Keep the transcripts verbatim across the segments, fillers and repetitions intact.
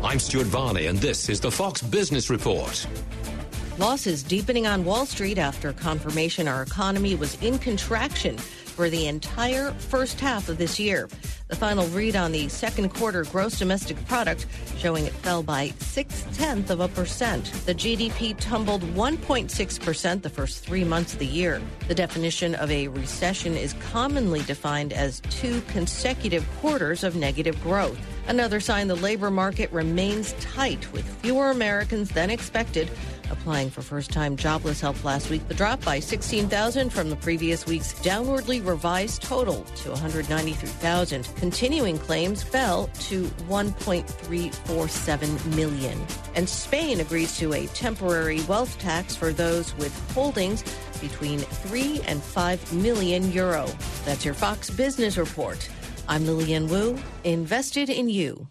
I'm Stuart Varney, and this is the Fox Business Report. Losses deepening on Wall Street after confirmation our economy was in contraction for the entire first half of this year. The final read on the second quarter gross domestic product showing it fell by six-tenths of a percent. The G D P tumbled one point six percent the first three months of the year. The definition of a recession is commonly defined as two consecutive quarters of negative growth. Another sign the labor market remains tight, with fewer Americans than expected applying for first-time jobless help last week. The drop by sixteen thousand from the previous week's downwardly revised total to one hundred ninety-three thousand. Continuing claims fell to one point three four seven million. And Spain agrees to a temporary wealth tax for those with holdings between three and five million euro. That's your Fox Business Report. I'm Lillian Wu, invested in you.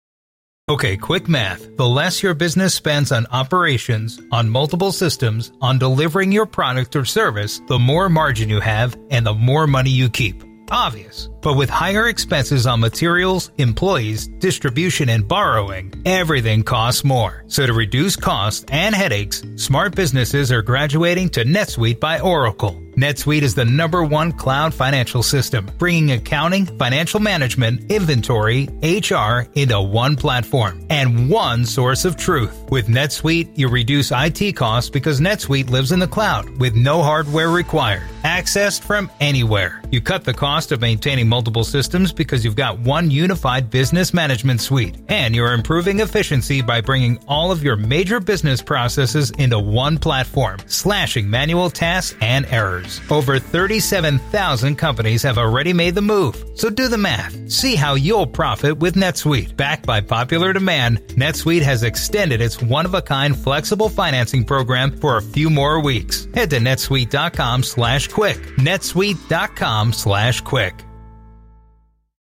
Okay, quick math. The less your business spends on operations, on multiple systems, on delivering your product or service, the more margin you have and the more money you keep. Obvious. But with higher expenses on materials, employees, distribution, and borrowing, everything costs more. So to reduce costs and headaches, smart businesses are graduating to NetSuite by Oracle. NetSuite is the number one cloud financial system, bringing accounting, financial management, inventory, H R into one platform and one source of truth. With NetSuite, you reduce I T costs because NetSuite lives in the cloud with no hardware required, accessed from anywhere. You cut the cost of maintaining multiple systems because you've got one unified business management suite, and you're improving efficiency by bringing all of your major business processes into one platform, slashing manual tasks and errors. Over thirty-seven thousand companies have already made the move. So do the math. See how you'll profit with NetSuite. Backed by popular demand, NetSuite has extended its one-of-a-kind flexible financing program for a few more weeks. Head to netsuite.com slash quick. netsuite.com slash quick.